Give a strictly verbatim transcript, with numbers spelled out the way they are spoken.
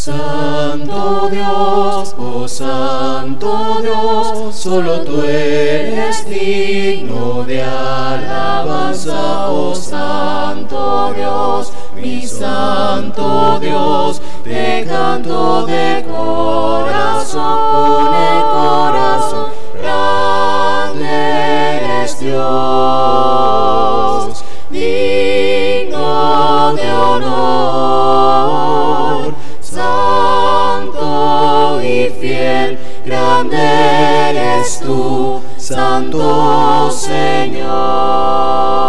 Santo Dios, oh Santo Dios, solo tú eres digno de alabanza, oh Santo Dios, mi Santo Dios, te canto de corazón, con el corazón, grande eres Dios, digno de honor, santo y fiel, grande eres tú, Santo Señor.